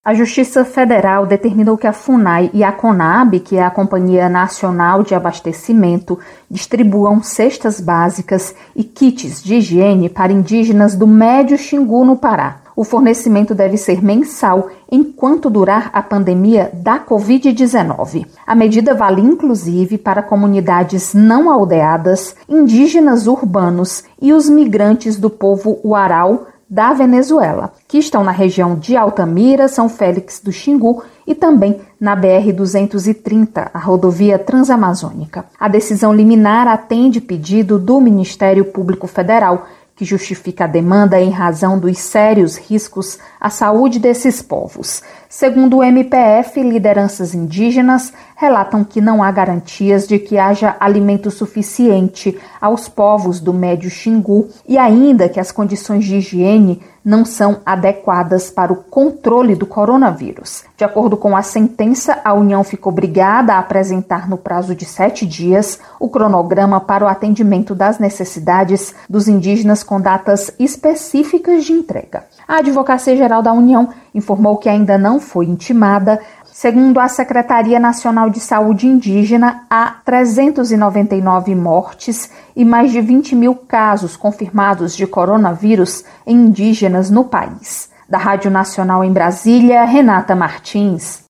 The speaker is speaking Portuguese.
A Justiça Federal determinou que a FUNAI e a CONAB, que é a Companhia Nacional de Abastecimento, distribuam cestas básicas e kits de higiene para indígenas do Médio Xingu, no Pará. O fornecimento deve ser mensal enquanto durar a pandemia da Covid-19. A medida vale inclusive para comunidades não aldeadas, indígenas urbanos e os migrantes do povo Uarau da Venezuela, que estão na região de Altamira, São Félix do Xingu e também na BR-230, a rodovia transamazônica. A decisão liminar atende pedido do Ministério Público Federal, que justifica a demanda em razão dos sérios riscos à saúde desses povos. Segundo o MPF, lideranças indígenas relatam que não há garantias de que haja alimento suficiente aos povos do Médio Xingu e ainda que as condições de higiene não são adequadas para o controle do coronavírus. De acordo com a sentença, a União ficou obrigada a apresentar no prazo de 7 dias o cronograma para o atendimento das necessidades dos indígenas com datas específicas de entrega. A Advocacia Geral da União informou que ainda não foi intimada. Segundo a Secretaria Nacional de Saúde Indígena, há 399 mortes e mais de 20 mil casos confirmados de coronavírus em indígenas no país. Da Rádio Nacional em Brasília, Renata Martins.